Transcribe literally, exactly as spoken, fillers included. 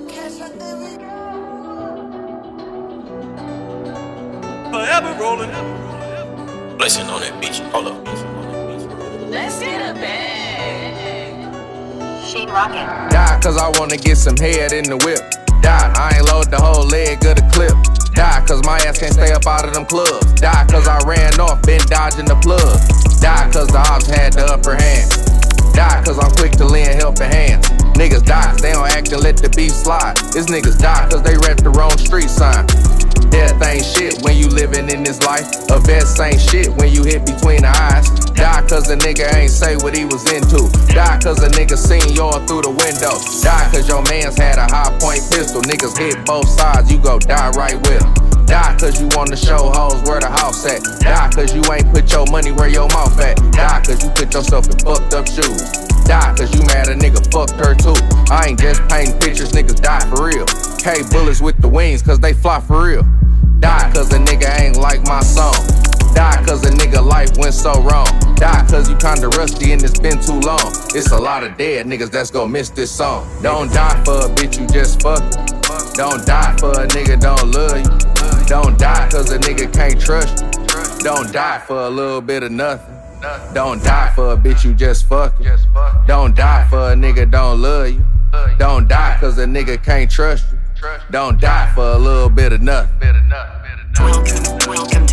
Forever rolling. Blessing on that beach. Hold up. Let's get a bag. Sheen rockin'. Die cause I wanna get some head in the whip. Die, I ain't load the whole leg of the clip. Die cause my ass can't stay up out of them clubs. Die cause I ran off, been dodging the plug. Die cause the ops had the upper hand. Die cause I'm quick to lend helping hands. Niggas die, they don't act and let the beef slide. These niggas die cause they rep the wrong street sign. Death ain't shit when you living in this life. A vest ain't shit when you hit between the eyes. Die cause a nigga ain't say what he was into. Die cause a nigga seen y'all through the window. Die cause your mans had a high point pistol. Niggas hit both sides, you go die right with him. Die cause you wanna show hoes where the house at. Die cause you ain't put your money where your mouth at. Die cause you put yourself in fucked up shoes. Die cause you mad a nigga fucked her too. I ain't just painting pictures, niggas die for real. K bullets with the wings cause they fly for real. Die cause a nigga ain't like my song. Die cause a nigga life went so wrong. Die cause you kinda rusty and it's been too long. It's a lot of dead niggas that's gon' miss this song. Don't die for a bitch, you just fuck it. Don't die for a nigga, don't love you. Don't die cause a nigga can't trust you. Don't die for a little bit of nothing. Don't die for a bitch, you just fuck it. Don't die for a nigga, don't love you. Don't die cause a nigga can't trust you. Don't die for a little bit of nothing. Welcome, welcome to